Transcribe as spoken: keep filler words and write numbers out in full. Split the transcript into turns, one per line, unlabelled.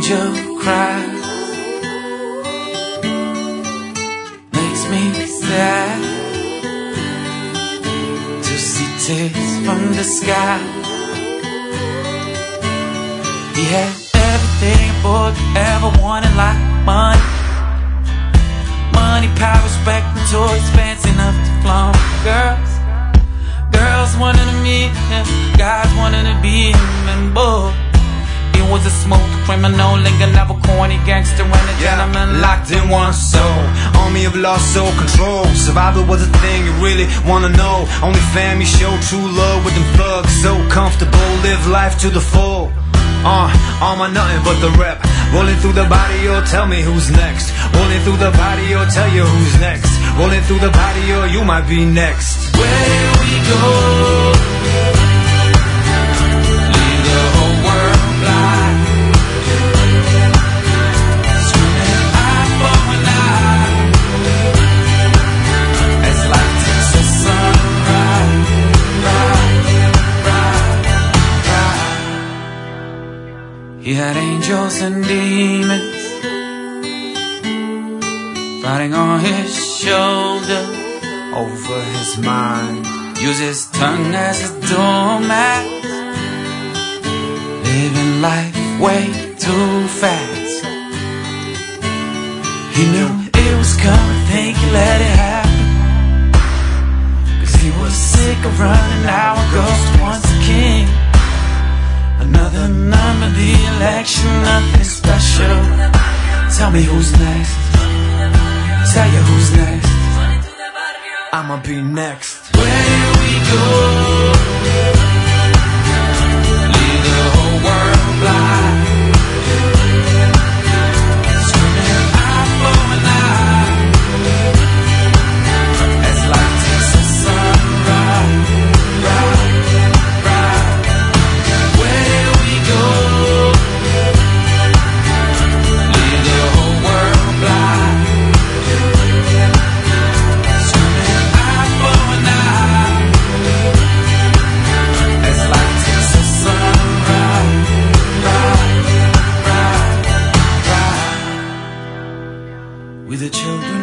angel cries, makes me sad to see tears from the sky. He had everything a boy could ever wanted, like money, money, power, respect, and toys fancy enough to flaunt. Girls, girls wanted to meet him, guys wanted to be him, and boy, he was a smooth criminal, linking up a corny gangster and a
yeah,
gentleman.
locked in one soul, army of lost soul control. Survival was a thing you really wanna know. Only family show true love with them thugs, so comfortable, live life to the full. Uh, all my nothing but the rep. Rolling through the body, or tell me who's next. Rolling through the body, or tell you who's next. Rolling through the body, or you might be next.
Where we go, leave the whole world blind, screaming eye for an eye, as life takes the sunrise, rise, rise, rise. He had angels and demons fighting on his shoulder, over his mind. Use his tongue as a doormat, living life way too fast. He knew it was coming, think he let it happen, cause he was sick of running. Now a ghost once a king, another number, the election, nothing special. Tell me who's next, tell you who's next.
I'ma be next.
Where we go, leave the whole world blind, screaming eye for an eye, as life takes the sunrise, rise, rise. Where we go, leave the whole world blind, with the children